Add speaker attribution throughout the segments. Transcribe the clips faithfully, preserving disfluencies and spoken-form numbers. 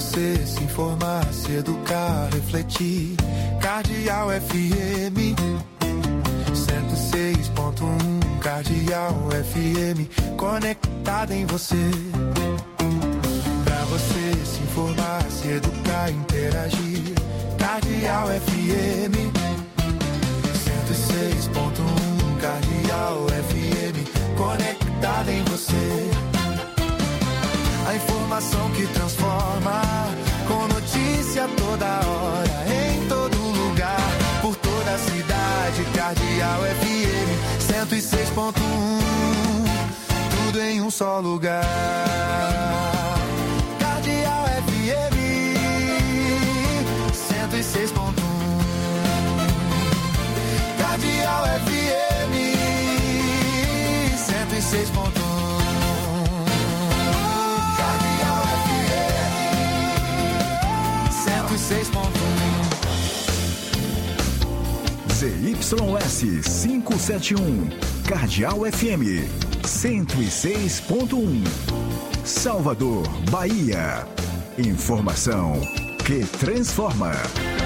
Speaker 1: você se informar, se educar, refletir. Cardeal F M cento e seis ponto um, Cardeal F M, conectada em você. Pra você se informar, se educar, interagir. Cardeal F M cento e seis ponto um, Cardeal F M, conectada em você. A informação que transforma, com notícia toda hora, em todo lugar, por toda a cidade. Cardeal F M cento e seis ponto um, tudo em um só lugar. Cardeal F M cento e seis ponto um, Cardeal F M cento e seis ponto um.
Speaker 2: Z Y S quinhentos e setenta e um, Cardeal F M cento e seis ponto um, Salvador, Bahia. Informação que transforma.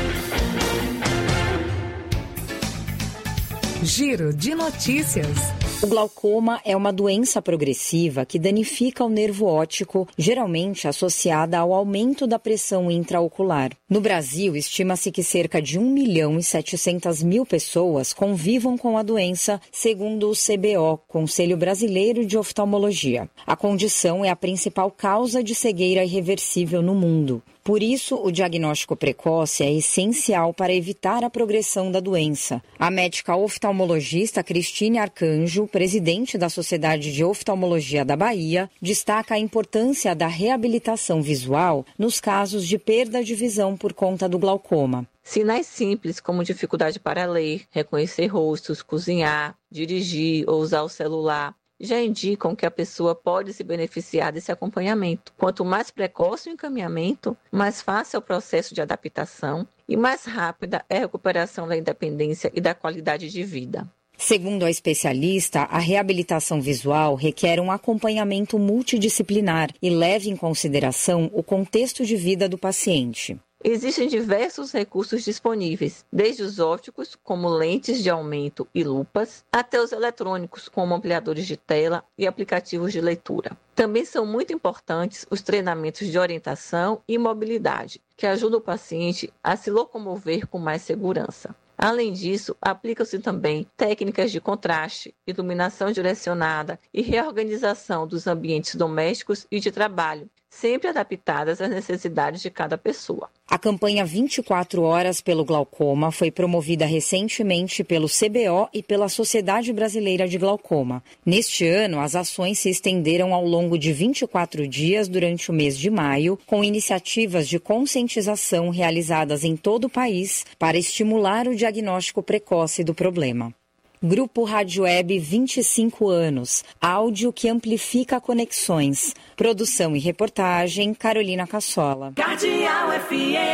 Speaker 3: Giro de notícias.
Speaker 4: O glaucoma é uma doença progressiva que danifica o nervo óptico, geralmente associada ao aumento da pressão intraocular. No Brasil, estima-se que cerca de um milhão e setecentas mil pessoas convivam com a doença, segundo o C B O, Conselho Brasileiro de Oftalmologia. A condição é a principal causa de cegueira irreversível no mundo. Por isso, o diagnóstico precoce é essencial para evitar a progressão da doença. A médica oftalmologista Cristine Arcanjo, presidente da Sociedade de Oftalmologia da Bahia, destaca a importância da reabilitação visual nos casos de perda de visão por conta do glaucoma.
Speaker 5: Sinais simples como dificuldade para ler, reconhecer rostos, cozinhar, dirigir ou usar o celular já indicam que a pessoa pode se beneficiar desse acompanhamento. Quanto mais precoce o encaminhamento, mais fácil é o processo de adaptação e mais rápida é a recuperação da independência e da qualidade de vida.
Speaker 4: Segundo a especialista, a reabilitação visual requer um acompanhamento multidisciplinar e leva em consideração o contexto de vida do paciente.
Speaker 5: Existem diversos recursos disponíveis, desde os ópticos, como lentes de aumento e lupas, até os eletrônicos, como ampliadores de tela e aplicativos de leitura. Também são muito importantes os treinamentos de orientação e mobilidade, que ajudam o paciente a se locomover com mais segurança. Além disso, aplicam-se também técnicas de contraste, iluminação direcionada e reorganização dos ambientes domésticos e de trabalho, sempre adaptadas às necessidades de cada pessoa.
Speaker 4: A campanha vinte e quatro horas pelo glaucoma foi promovida recentemente pelo C B O e pela Sociedade Brasileira de Glaucoma. Neste ano, as ações se estenderam ao longo de vinte e quatro dias durante o mês de maio, com iniciativas de conscientização realizadas em todo o país para estimular o diagnóstico precoce do problema. Grupo Rádio Web vinte e cinco anos, áudio que amplifica conexões. Produção e reportagem, Carolina Cassola.
Speaker 3: Cardeal F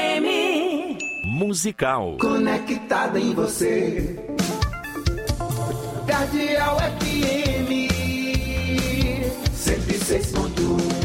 Speaker 3: M.
Speaker 6: Musical.
Speaker 1: Conectada em você. Cardeal F M cento e seis ponto um.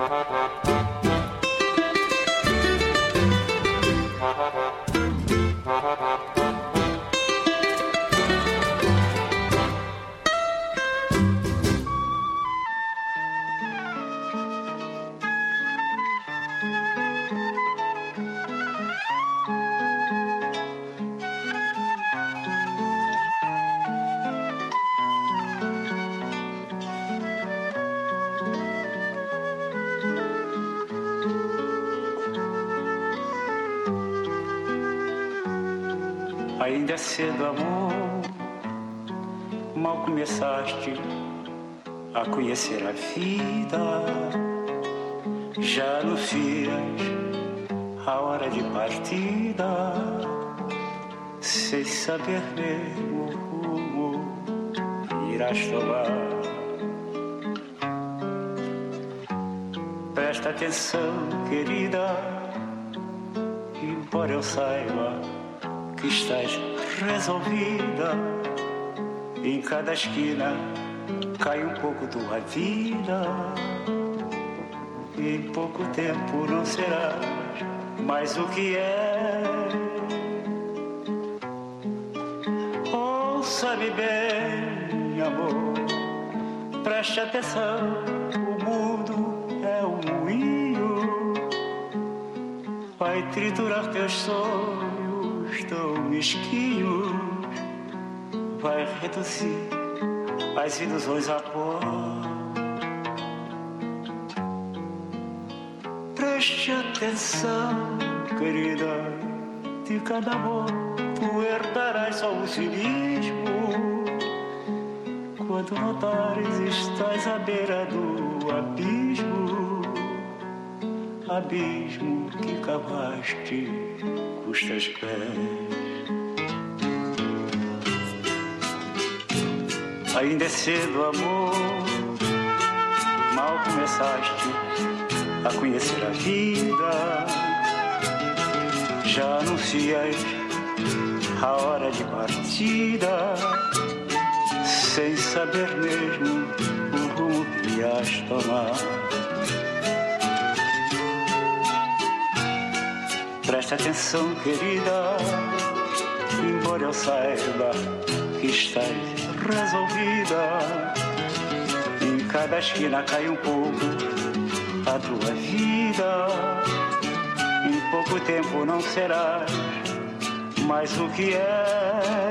Speaker 6: Ainda é cedo, amor, mal começaste a conhecer a vida. Já anuncias a hora de partida, sem saber mesmo o rumo irás tomar. Presta atenção, querida, embora eu saiba que estás resolvida. Em cada esquina cai um pouco tua vida. Em pouco tempo não serás mais o que é. Ouça-me bem, amor, preste atenção. O mundo é um moinho, vai triturar teus sonhos tão mesquinhos, vai reduzir as ilusões a pó. Preste atenção, querida, de cada amor tu herdarás só o cinismo. Quando notares estás à beira do abismo, abismo que cavaste com os teus pés. Ainda é cedo, amor, mal começaste a conhecer a vida. Já anuncias a hora de partida, sem saber mesmo o rumo que ias tomar. Presta atenção, querida, embora eu saiba que estás resolvida. Em cada esquina cai um pouco a tua vida. Em pouco tempo não serás mais o que é.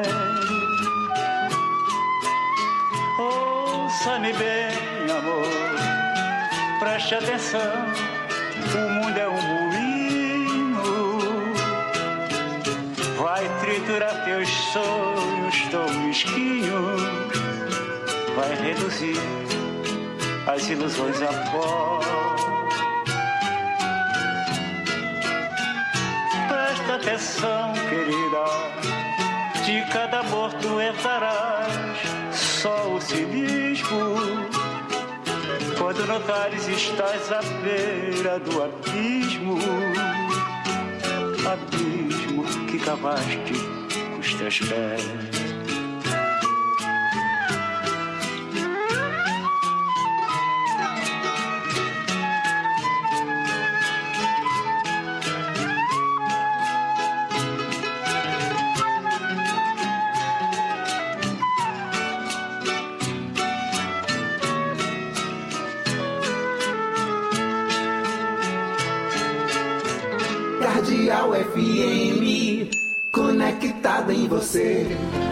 Speaker 6: Ouça-me bem, amor, preste atenção. O mundo é um moinho, vai triturar teus sonhos tão mesquinhos, vai reduzir as ilusões a pó. Presta atenção, querida, de cada amor tu herdarás só o cinismo. Quando notares estás à beira do abismo, abismo que cavaste com os teus pés.
Speaker 7: Cardeal F M, conectado em você.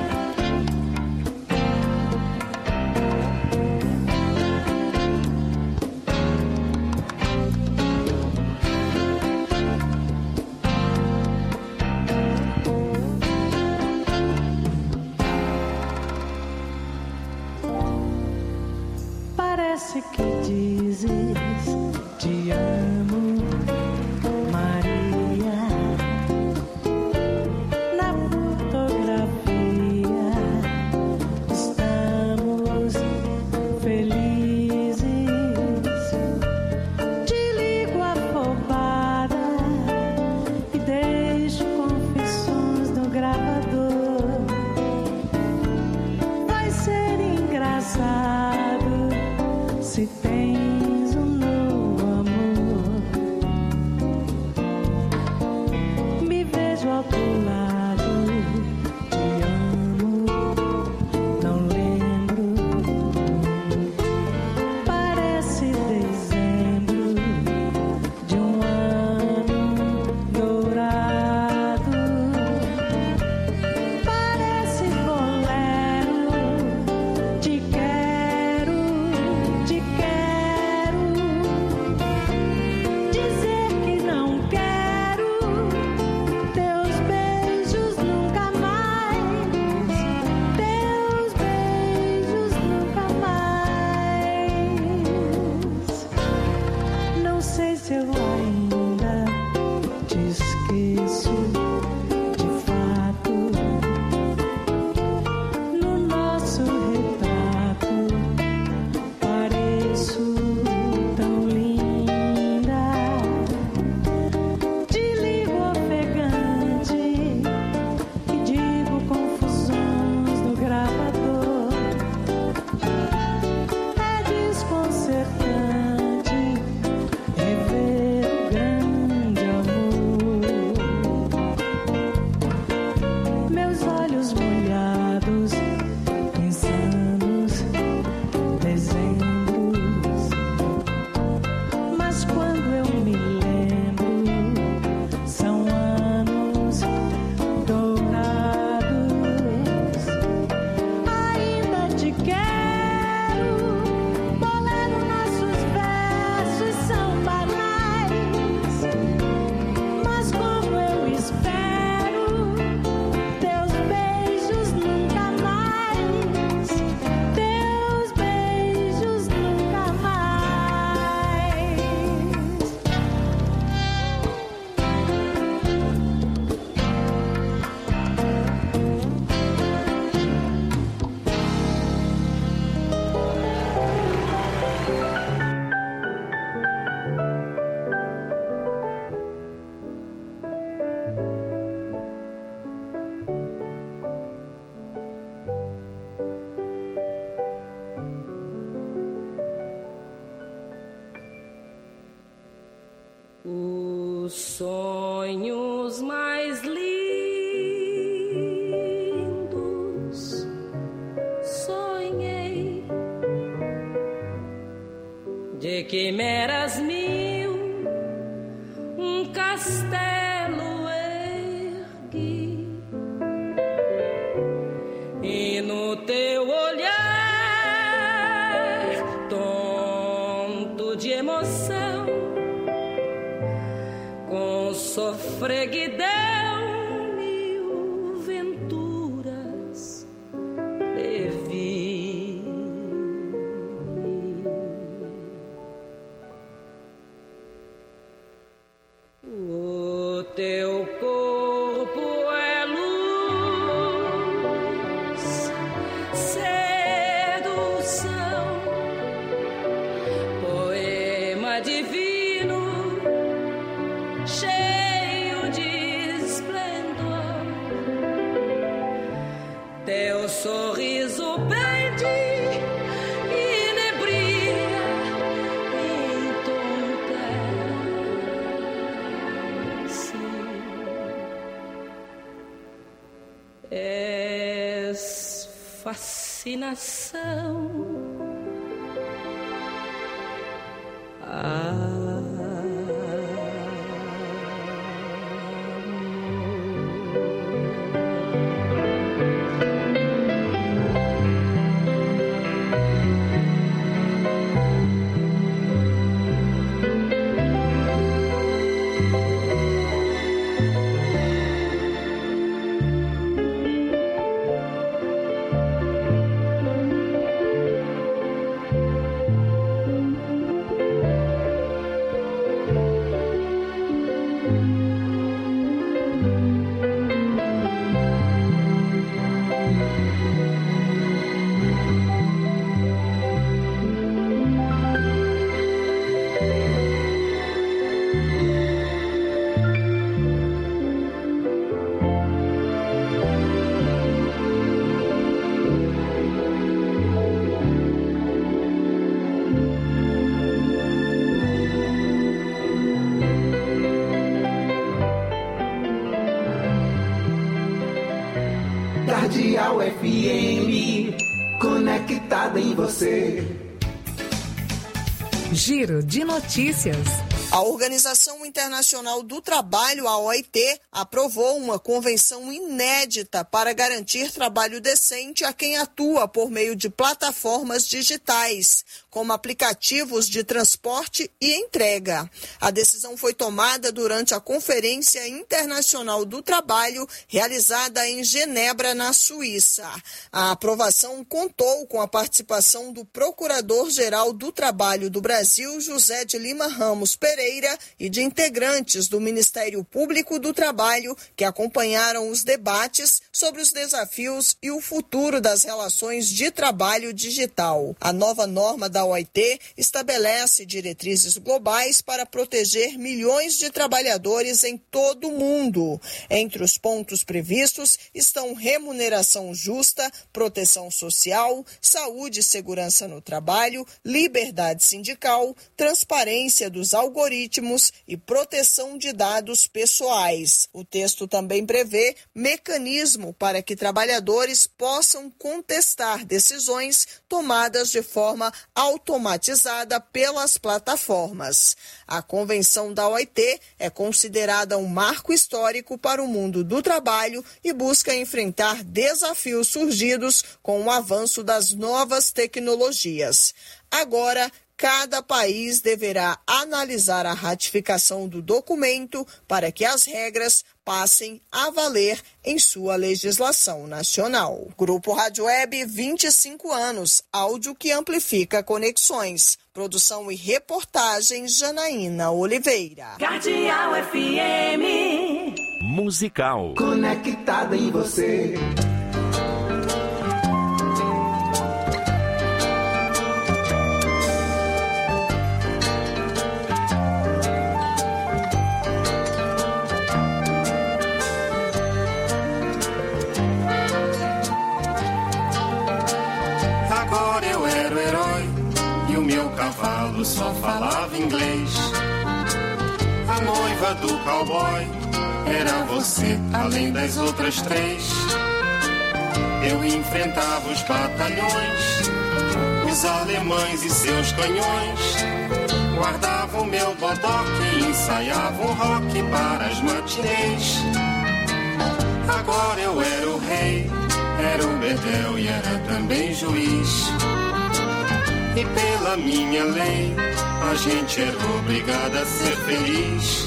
Speaker 8: Parece que dizes te amo, se tens um novo amor. se eu ainda te esqueço. De fato, no nosso retrato pareço tão linda. Te ligo ofegante e digo confusões do gravador. É desconcertante rever o grande amor. Meus olhos molhados, insanos dezembros. Mas quando eu me lembro, são anos dourados. Ainda te quero, bolero, nossos versos são banais. Mas como eu espero, teus beijos nunca mais. Teus beijos nunca mais.
Speaker 9: Os sonhos mais lindos sonhei, de quimeras mil, um castelo ergui, e no teu olhar tonto de emoção, com sofreguidão mil venturas previ. O teu corpo é luz, sedução, poema divino, cheio de esplendor. Teu sorriso prende, inebria, entorpece. És fascinação. Ah,
Speaker 7: Cardeal F M, conectada em você.
Speaker 3: Giro de notícias.
Speaker 10: A Organização Internacional do Trabalho, a O I T, aprovou uma convenção inédita para garantir trabalho decente a quem atua por meio de plataformas digitais, como aplicativos de transporte e entrega. A decisão foi tomada durante a Conferência Internacional do Trabalho, realizada em Genebra, na Suíça. A aprovação contou com a participação do Procurador-Geral do Trabalho do Brasil, José de Lima Ramos Pereira, e de integrantes do Ministério Público do Trabalho, que acompanharam os debates sobre os desafios e o futuro das relações de trabalho digital. A nova norma da O I T estabelece diretrizes globais para proteger milhões de trabalhadores em todo o mundo. Entre os pontos previstos estão remuneração justa, proteção social, saúde e segurança no trabalho, liberdade sindical, transparência dos algoritmos e proteção de dados pessoais. O texto também prevê mecanismo para que trabalhadores possam contestar decisões tomadas de forma automatizada pelas plataformas. A Convenção da O I T é considerada um marco histórico para o mundo do trabalho e busca enfrentar desafios surgidos com o avanço das novas tecnologias. Agora, cada país deverá analisar a ratificação do documento para que as regras passem a valer em sua legislação nacional. Grupo Rádio Web, vinte e cinco anos, áudio que amplifica conexões. Produção e reportagem, Janaína Oliveira.
Speaker 7: Cardeal F M.
Speaker 2: Musical.
Speaker 7: Conectada em você.
Speaker 11: Agora eu era o herói e o meu cavalo só falava inglês. A noiva do cowboy era você, além das outras três. Eu enfrentava os batalhões, os alemães e seus canhões. Guardava o meu bodoque e ensaiava um rock para as matinês. Agora eu era o rei, era o bedel e era também juiz. E pela minha lei, a gente era obrigada a ser feliz.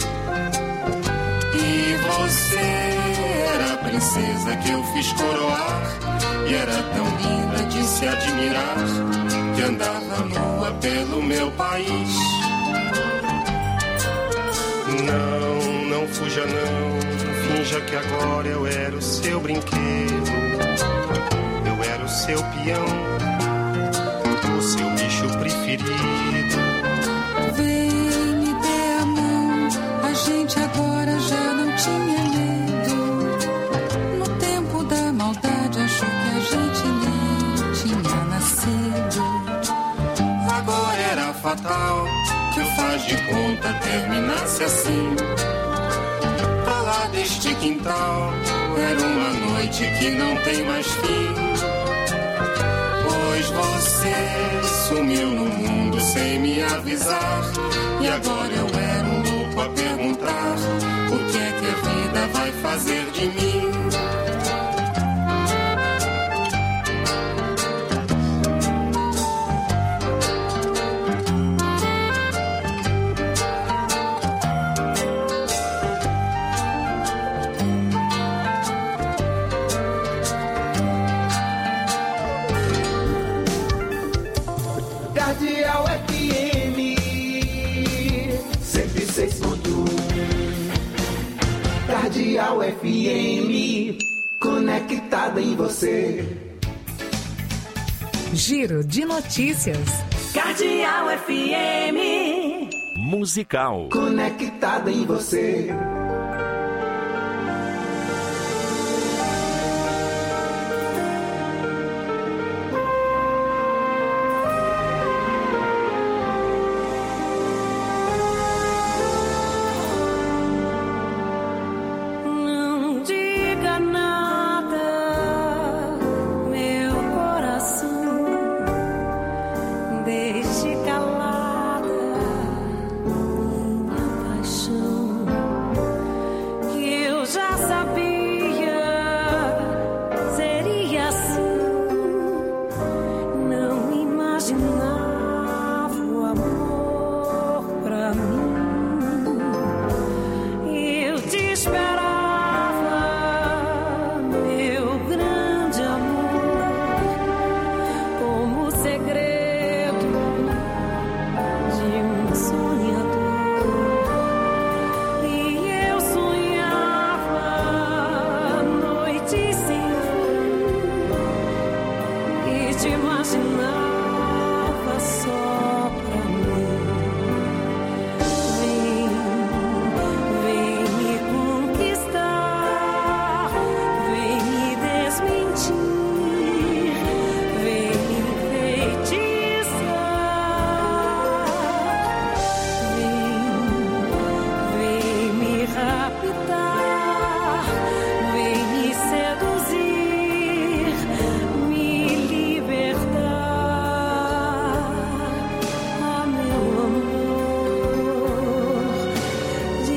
Speaker 11: E você era a princesa que eu fiz coroar, e era tão linda de se admirar, que andava nua pelo meu país. Não, não fuja não, finja que agora eu era o seu brinquedo. Eu era o seu peão, o seu bicho preferido.
Speaker 12: Vem, me dê a mão, a gente agora já não tinha medo. No tempo da maldade achou que a gente nem tinha nascido.
Speaker 11: Agora era fatal que o faz de conta terminasse assim. Pra lá deste quintal era uma noite que não tem mais fim. Pois você sumiu no mundo sem me avisar, e agora eu era um louco a perguntar o que é que a vida vai fazer de mim.
Speaker 7: Cardeal F M cento e seis ponto um. Cardeal F M, conectada em você.
Speaker 3: Giro de notícias.
Speaker 7: Cardeal F M.
Speaker 2: Musical.
Speaker 7: Conectada em você.
Speaker 9: Não diga nada, meu coração, deixe calada minha paixão.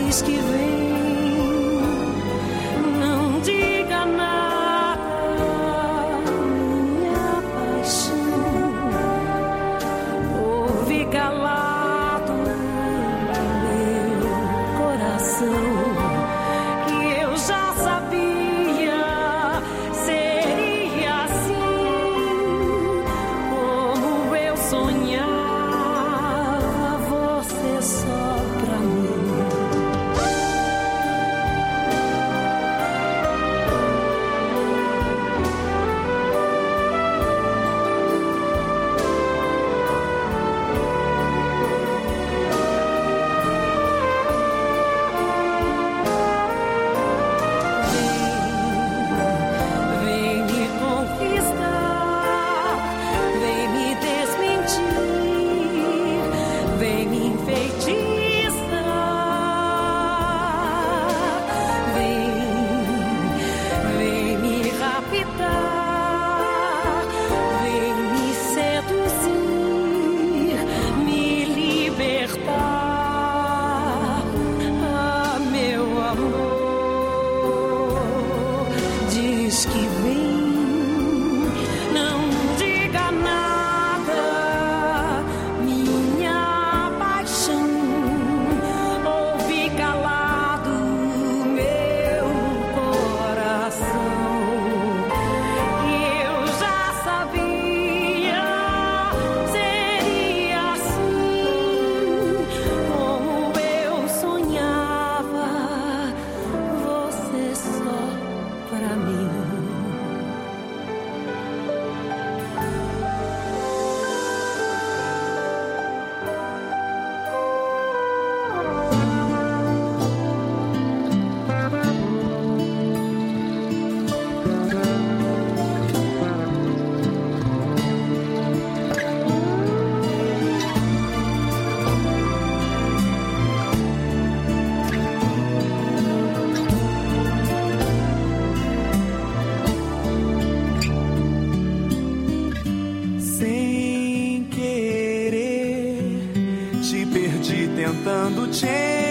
Speaker 9: diz que vem, não diga nada, minha paixão. Ouve calado meu coração, que eu já sabia seria assim, como eu sonhava você só pra mim. Vem me conquistar, vem me desmentir, vem me enfeitiçar, vem, vem me raptar, vem me seduzir, me libertar, ah, meu amor, diz que vem, não diga nada, minha paixão. Ouve calado meu coração, que eu já sabia seria assim, como eu sonhava você só pra mim.
Speaker 1: Sem querer, te perdi tentando te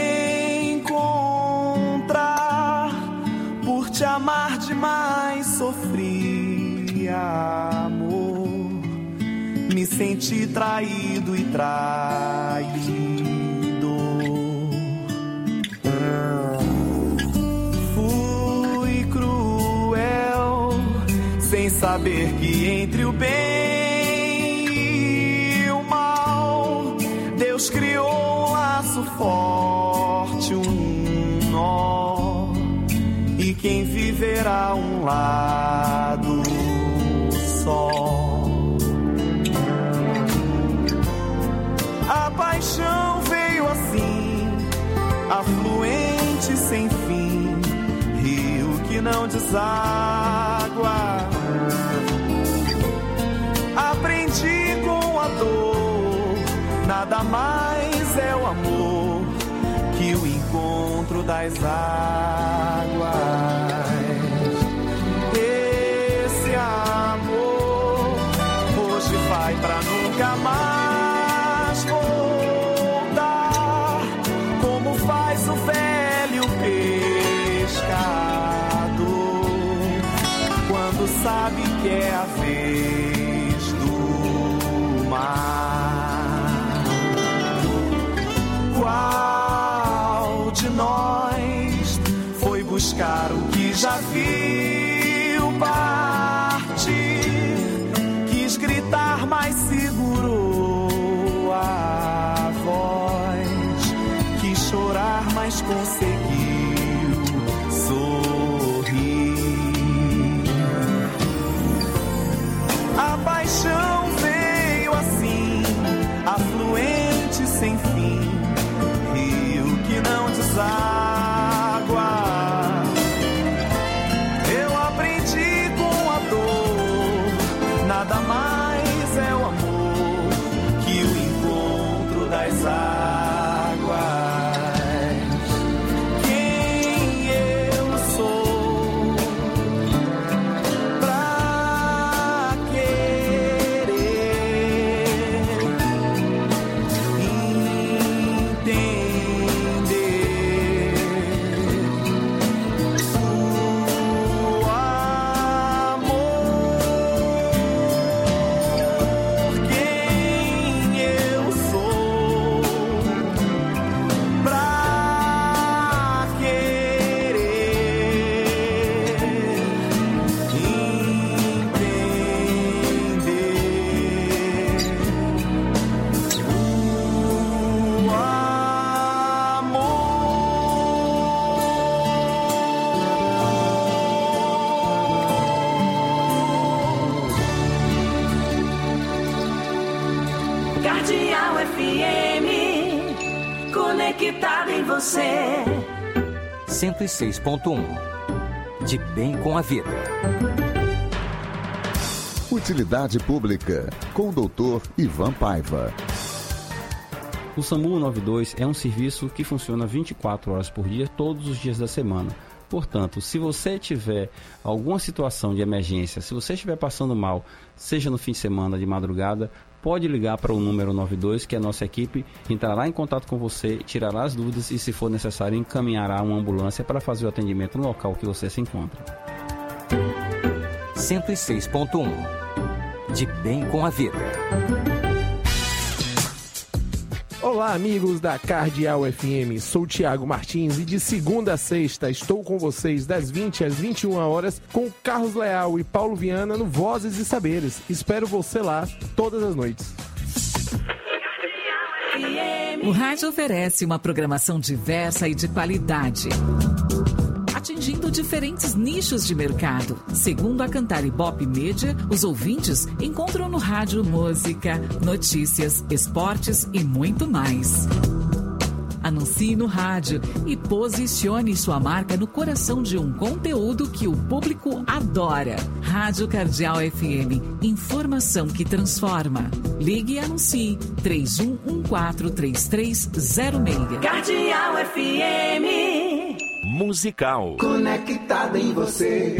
Speaker 1: encontrar. Por te amar demais sofri, amor. Me senti traído e traído. Fui cruel, sem saber que entre o bem e o mal, Deus criou um laço forte, um nó, e quem viverá um lado só. A paixão veio assim, afluente sem fim, rio que não deságua. Aprendi com a dor, nada mais é o amor que o encontro das águas. Esse amor hoje vai pra nunca mais voltar, como faz o velho pescador quando sabe que é a vez do mar. Qual de nós foi buscar o que já viu partir? Quis gritar, mas segurou a voz. Quis chorar, mas conseguiu sorrir. A paixão veio assim, afluente sem fim, rio que não deságua. Eu aprendi com a dor, nada mais é o amor que o encontro das águas. Quem
Speaker 13: F M, conectada em você.
Speaker 14: cento e seis ponto um. De bem com a vida.
Speaker 2: Utilidade Pública, com o doutor Ivan Paiva.
Speaker 15: O SAMU noventa e dois é um serviço que funciona vinte e quatro horas por dia, todos os dias da semana. Portanto, se você tiver alguma situação de emergência, se você estiver passando mal, seja no fim de semana, de madrugada, pode ligar para o número noventa e dois, que a nossa equipe entrará em contato com você, tirará as dúvidas e, se for necessário, encaminhará uma ambulância para fazer o atendimento no local que você se encontra.
Speaker 14: cento e seis ponto um. De bem com a vida.
Speaker 16: Olá, amigos da Cardeal F M, sou o Thiago Martins e de segunda a sexta estou com vocês das vinte às vinte e uma horas com Carlos Leal e Paulo Viana no Vozes e Saberes. Espero você lá todas as noites.
Speaker 3: O rádio oferece uma programação diversa e de qualidade, atingindo diferentes nichos de mercado. Segundo a Cantar Ibope Media, os ouvintes encontram no rádio música, notícias, esportes e muito mais. Anuncie no rádio e posicione sua marca no coração de um conteúdo que o público adora. Rádio Cardeal F M, informação que transforma. Ligue e anuncie três um um quatro três três zero seis.
Speaker 13: Cardeal F M.
Speaker 17: Musical.
Speaker 7: Conectada em você.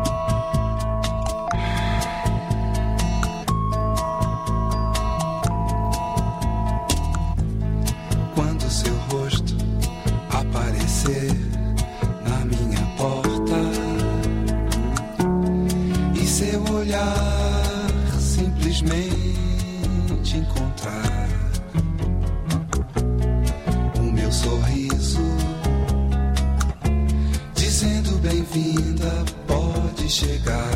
Speaker 1: Quando seu rosto aparecer na minha porta e seu olhar simplesmente encontrar o meu sorriso dizendo bem-vinda, pode chegar.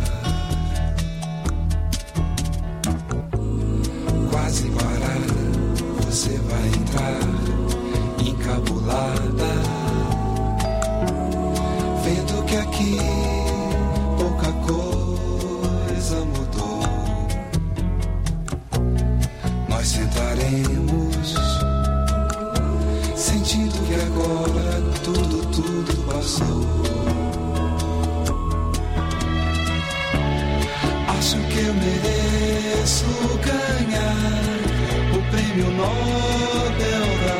Speaker 1: Quase parada, você vai entrar encabulada, vendo que aqui pouca coisa mudou. Nós sentaremos, sentindo que agora tudo, tudo passou. Acho que eu mereço ganhar o prêmio Nobel da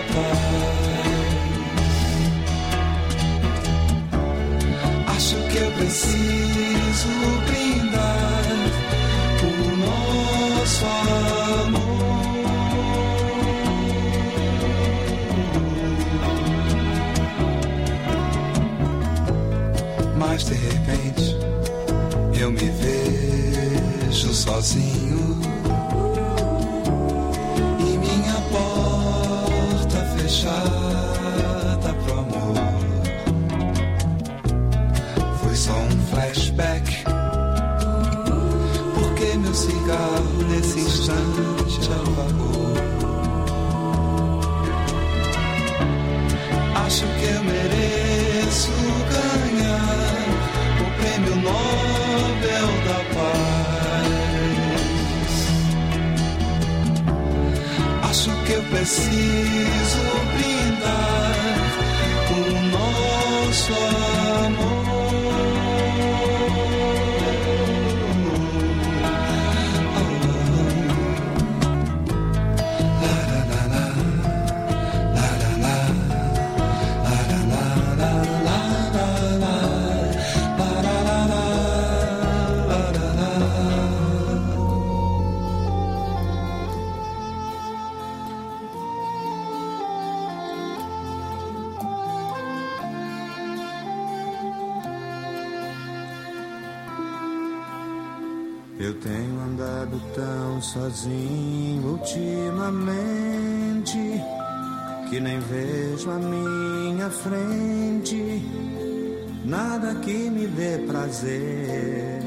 Speaker 1: Paz. Acho que eu preciso brindar o nosso amor. Mas de repente eu me vejo sozinho e minha porta fechada pro amor. Foi só um flashback, porque meu cigarro nesse instante apagou. Acho que eu mereço ganhar o prêmio Nobel da Paz. Acho que eu preciso brindar o nosso amor.
Speaker 18: Eu tenho andado tão sozinho ultimamente que nem vejo a minha frente nada que me dê prazer.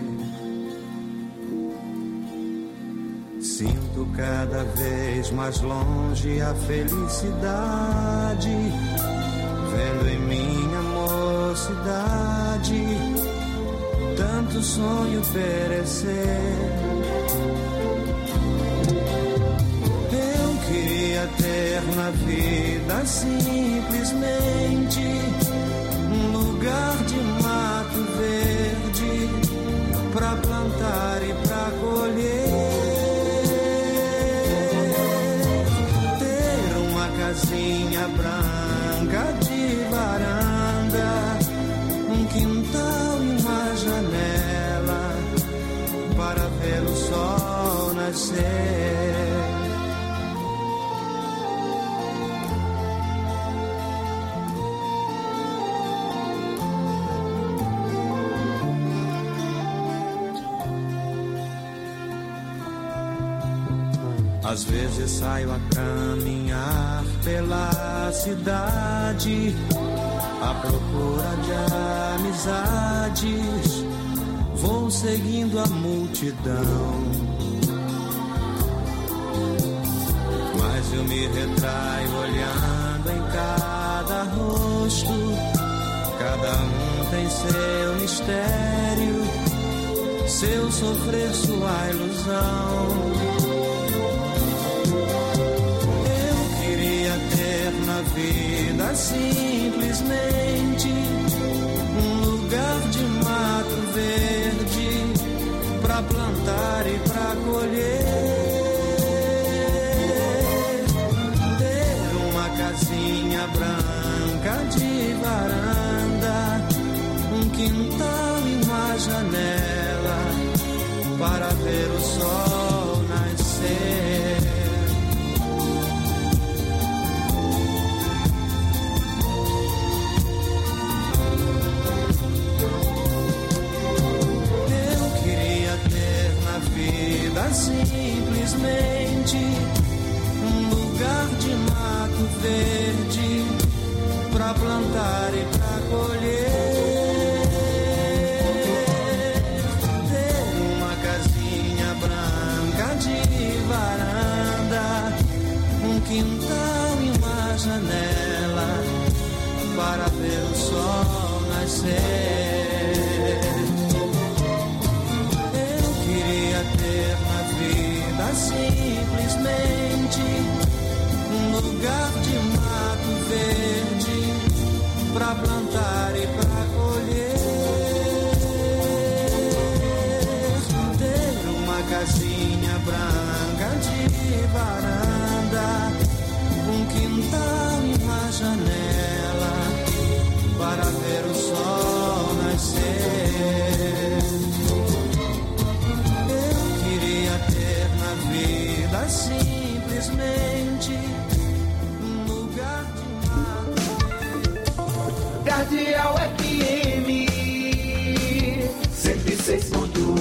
Speaker 18: Sinto cada vez mais longe a felicidade, vendo em minha mocidade tanto sonho perecer. Eu queria na vida simplesmente um lugar de mato verde pra plantar e pra colher. Ter uma casinha branca de varanda, um quintal e uma janela para ver o sol nascer. Às vezes saio a caminhar pela cidade à procura de amizades. Vou seguindo a multidão, mas eu me retraio olhando em cada rosto. Cada um tem seu mistério, seu sofrer, sua ilusão. Na vida simplesmente um lugar de mato verde pra plantar e pra colher. Ter uma casinha branca de varanda, um quintal e uma janela para ver o sol nascer. Simplesmente um lugar de mato verde pra plantar e pra colher. Ter uma casinha branca de varanda, um quintal e uma janela para ver o sol nascer. Simplesmente um lugar de mato verde pra plantar e pra colher. Ter uma casinha branca de varanda, um quintal e uma janela para ver o sol nascer. Simplesmente um lugar de mato.
Speaker 7: Cardeal F M cento e seis ponto um.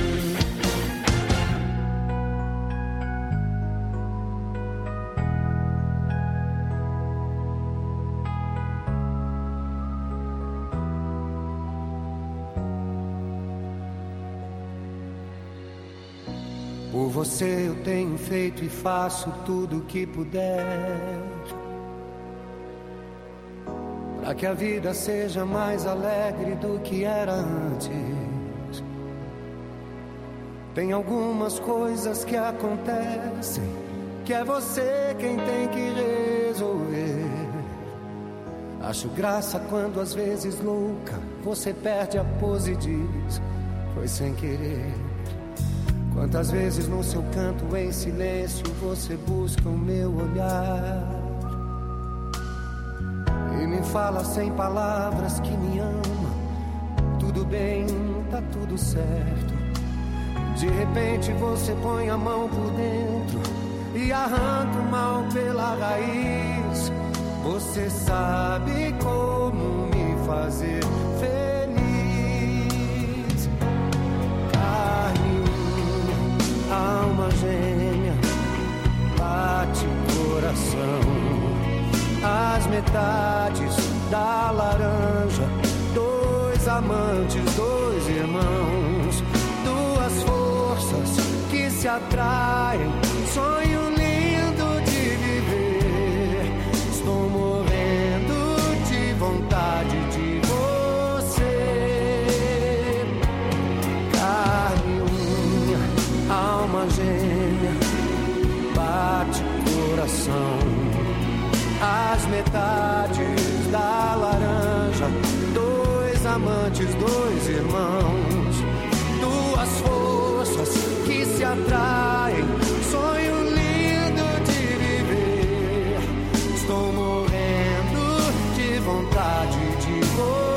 Speaker 18: Por você eu tenho feito e faço tudo o que puder, para que a vida seja mais alegre do que era antes. Tem algumas coisas que acontecem que é você quem tem que resolver. Acho graça quando às vezes louca você perde a pose e diz foi sem querer. Quantas vezes no seu canto em silêncio você busca o meu olhar e me fala sem palavras que me ama. Tudo bem, tá tudo certo. De repente você põe a mão por dentro e arranca o mal pela raiz. Você sabe como me fazer feliz. Carne, alma gêmea, bate coração. As metades da laranja, dois amantes, dois irmãos, duas forças que se atraem. Sonho lindo de viver. Estou morrendo de vontade de você. Carne, unha, alma gêmea, bate coração. metades da laranja, dois amantes, dois irmãos, duas forças que se atraem, sonho lindo de viver. Estou morrendo de vontade de você.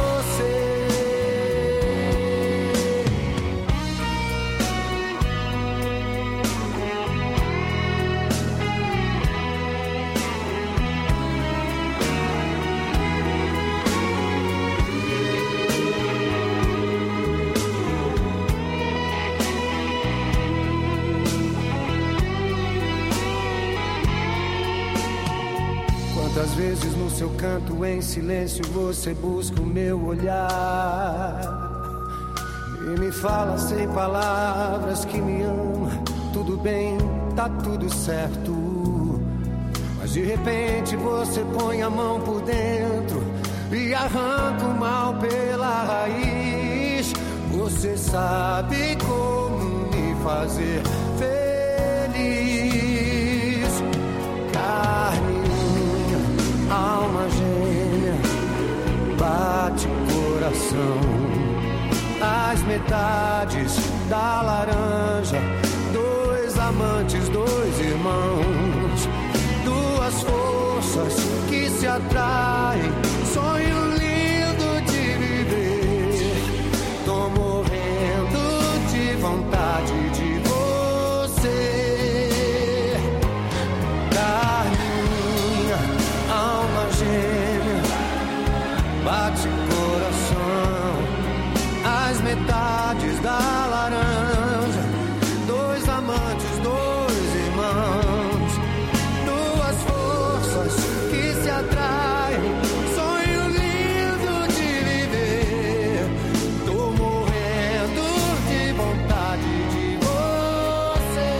Speaker 18: Quantas vezes no seu canto em silêncio você busca o meu olhar e me fala sem palavras que me ama. Tudo bem, tá tudo certo, mas de repente você põe a mão por dentro e arranca o mal pela raiz. Você sabe como me fazer feliz. Carne, alma gêmea, bate coração, as metades da laranja, dois amantes, dois irmãos, duas forças que se atraem, sonho lindo de viver. Tô morrendo de vontade de você. Bate coração, as metades da laranja, dois amantes, dois irmãos, duas forças que se atraem, sonho lindo de viver. Tô morrendo de vontade de você.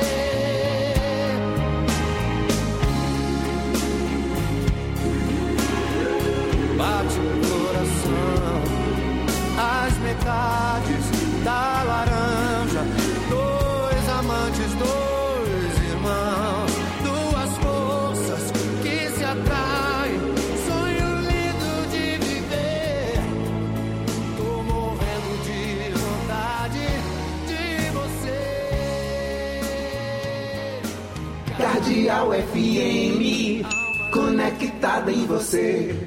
Speaker 18: Bate o coração, as metades da laranja, dois amantes, dois irmãos, duas forças que se atraem, sonho lindo de viver. Tô morrendo de vontade de você.
Speaker 7: Cardeal F M, conectada em você.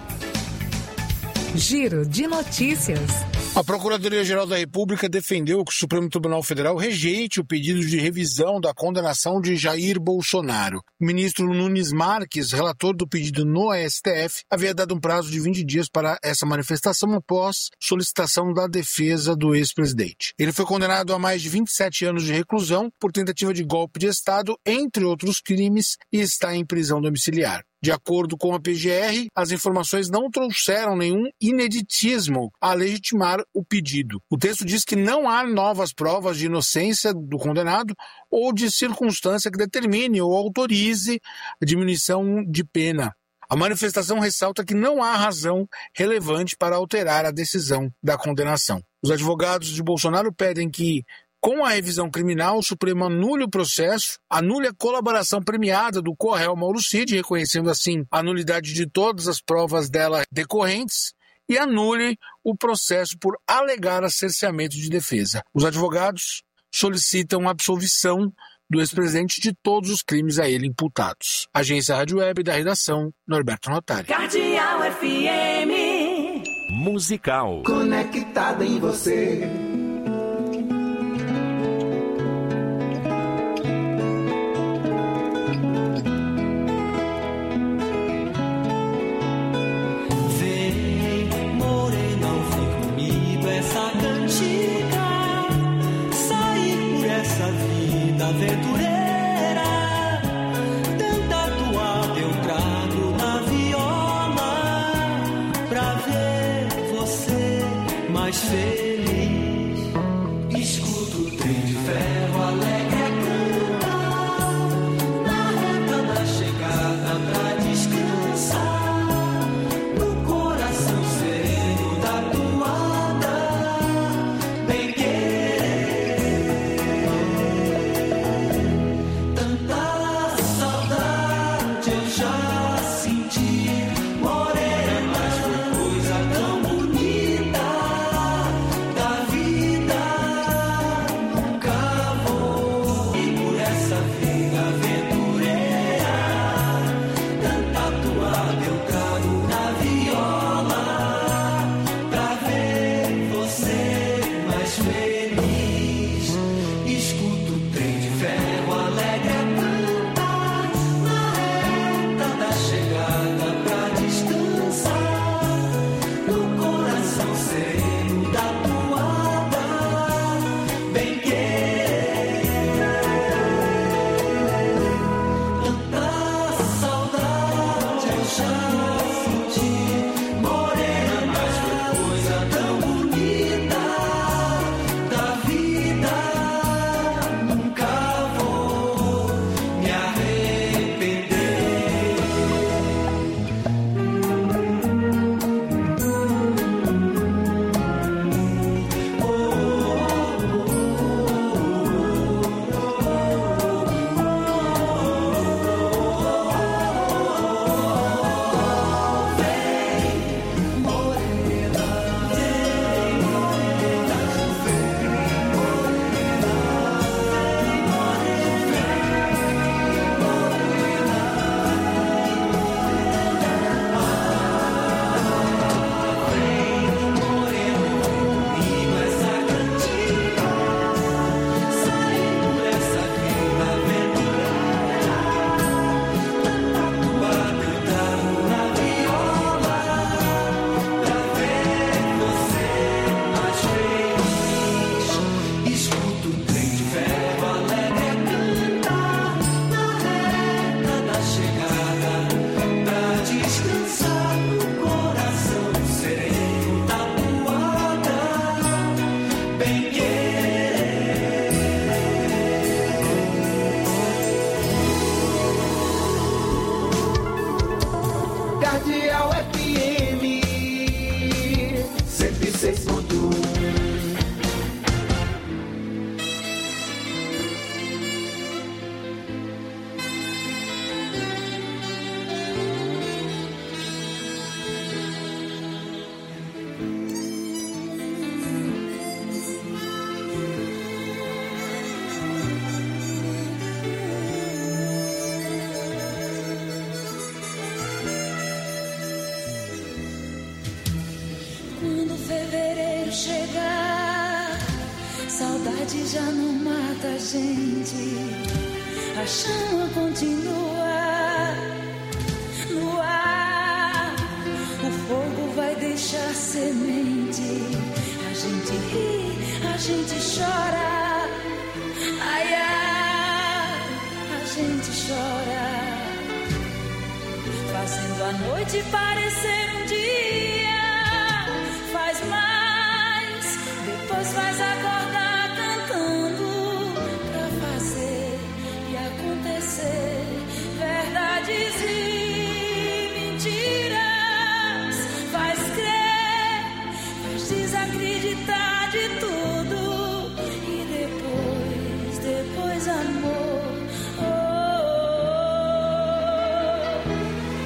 Speaker 17: Giro de notícias.
Speaker 19: A Procuradoria-Geral da República defendeu que o Supremo Tribunal Federal rejeite o pedido de revisão da condenação de Jair Bolsonaro. O ministro Nunes Marques, relator do pedido no S T F, havia dado um prazo de vinte dias para essa manifestação após solicitação da defesa do ex-presidente. Ele foi condenado a mais de vinte e sete anos de reclusão por tentativa de golpe de Estado, entre outros crimes, e está em prisão domiciliar. De acordo com a P G R, as informações não trouxeram nenhum ineditismo a legitimar o pedido. O texto diz que não há novas provas de inocência do condenado ou de circunstância que determine ou autorize a diminuição de pena. A manifestação ressalta que não há razão relevante para alterar a decisão da condenação. Os advogados de Bolsonaro pedem que, com a revisão criminal, o Supremo anule o processo, anule a colaboração premiada do co-réu Mauro Cid, reconhecendo assim a nulidade de todas as provas dela decorrentes, e anule o processo por alegar cerceamento de defesa. Os advogados solicitam a absolvição do ex-presidente de todos os crimes a ele imputados. Agência Rádio Web, da redação, Norberto Notari.
Speaker 13: Cardeal F M.
Speaker 2: Musical.
Speaker 7: Conectada em você.
Speaker 20: Aventureira, tenta tua teu trago na viola, pra ver você mais feliz. Escuta o trem de ferro alegre cantar, na reta da chegada pra descansar, no coração sereno da toada, bem querer. Saudade eu já sinto.
Speaker 7: Cardeal F M cento e seis ponto um.
Speaker 9: Saudade já não mata a gente, a chama continua no ar, o fogo vai deixar semente, a gente ri, a gente chora, ai ai, a gente chora, fazendo a noite parecer um dia, faz mais, depois faz acordar. Pra fazer e acontecer verdades e mentiras, faz crer, faz desacreditar de tudo e depois, depois amor. Oh, oh, oh.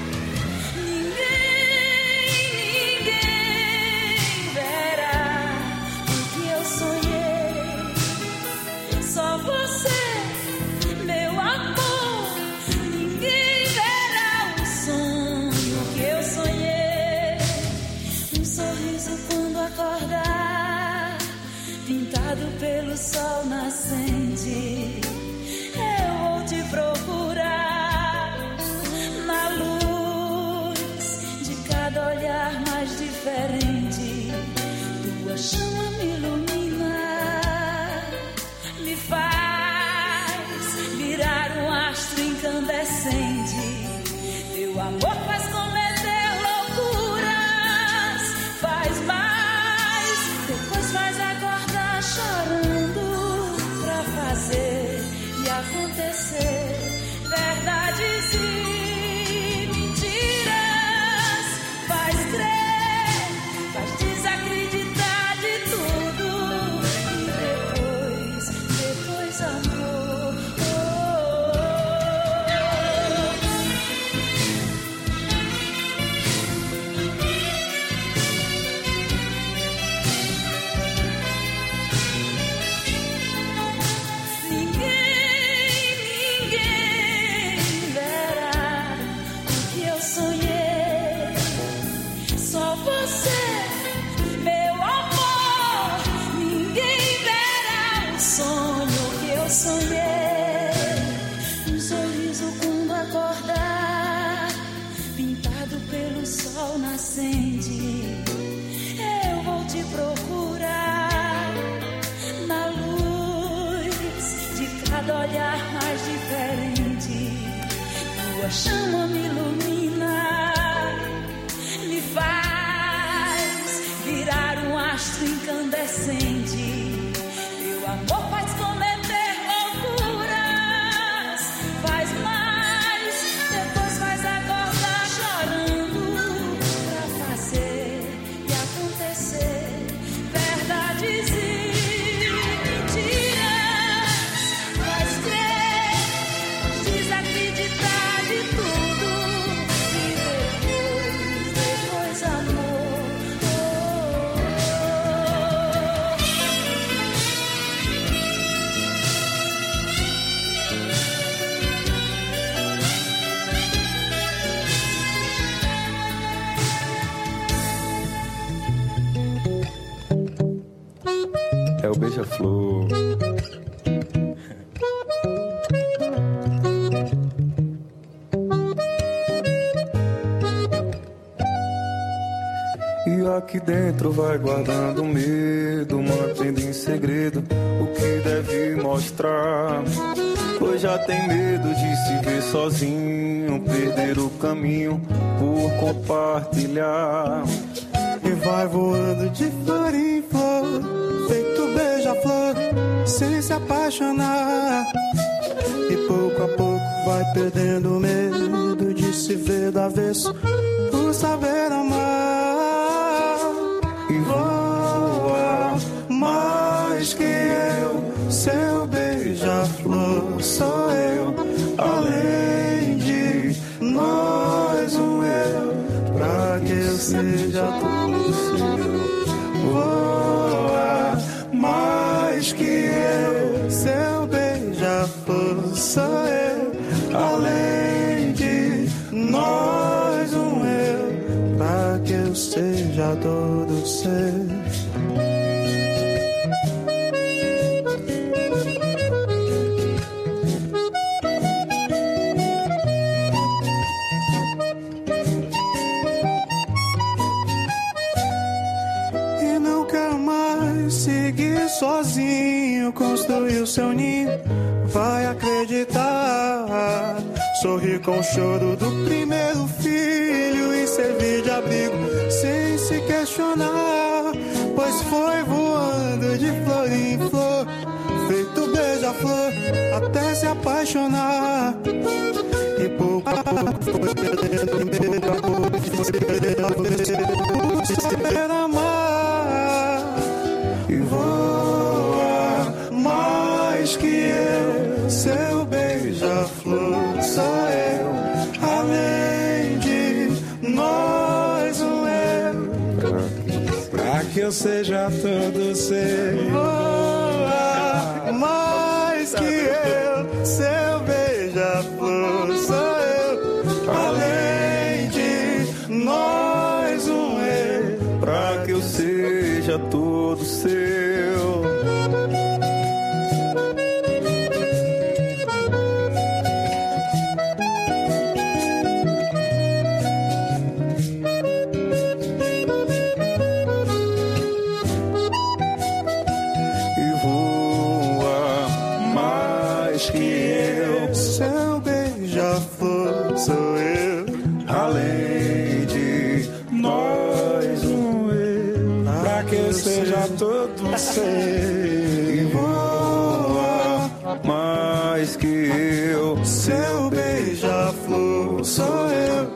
Speaker 9: Ninguém, ninguém verá o que eu sonhei. Só você, meu amor, ninguém verá o sonho que eu sonhei. Um sorriso quando acordar, pintado pelo sol nascente. Eu vou te procurar na luz de cada olhar mais diferente. Tua chama me ilumina, me faz virar um astro incandescente. Teu amor faz cometer loucuras, faz mais, depois faz acordar chorando pra fazer e acontecer verdades e mentiras, faz crer, faz desacreditar de tudo. Amor, oh, oh, ninguém, ninguém verá o que eu sonhei. Só você, meu amor, ninguém verá o sonho que eu sonhei. Um sorriso quando acordar, pintado pelo sol nascente. Eu vou te procurar na luz de cada olhar mais diferente. Tua chama me ilumina, me faz virar um astro incandescente. Teu amor faz cometer loucuras, faz mais, depois faz acordar chorando pra fazer e acontecer verdades e mentiras, faz crer, faz desacreditar de tudo e depois, depois amor. Oh,
Speaker 21: é o beija-flor. E aqui dentro vai guardando medo, mantendo em segredo o que deve mostrar. Pois já tem medo de se ver sozinho, perder o caminho por compartilhar.
Speaker 22: E vai voando de flor em flor, feito beija-flor, sem se apaixonar. E pouco a pouco vai perdendo o medo de se ver do avesso, o
Speaker 21: eu seja tudo seu. Voa mais que eu, seu beija-flor sou eu. Além de nós, um eu, pra que eu seja todo seu. Sozinho construiu seu ninho, vai acreditar. Sorrir com o choro do primeiro filho e servir de abrigo sem se questionar. Pois foi voando de flor em flor, feito beija-flor, até se apaixonar. E pouco a pouco foi perdendo o primeiro amor de você saber amar. E voa mais que eu, seu beija-flor sou eu. Além de nós, um eu, pra que eu seja todo seu. Voa mais que eu, seu beija-flor sou eu. Além de nós, um eu, pra que eu seja todo seu. E voa mais que eu, seu beija-flor sou eu. Além de nós, um eu, pra que eu seja todo seu. E voa mais que eu, seu beija-flor sou eu.